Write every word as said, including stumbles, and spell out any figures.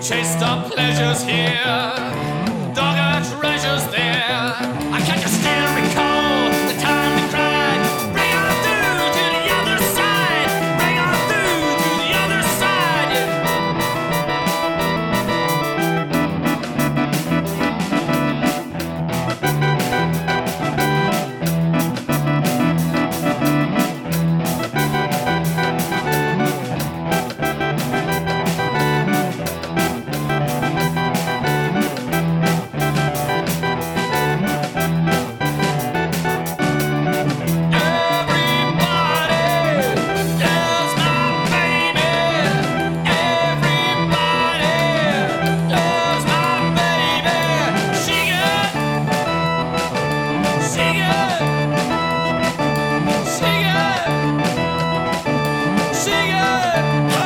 Chase the pleasures here, dug our treasures there. I can't just still recall the time we cried. Bring on through to the other side. Bring on through to the other side. Sing it,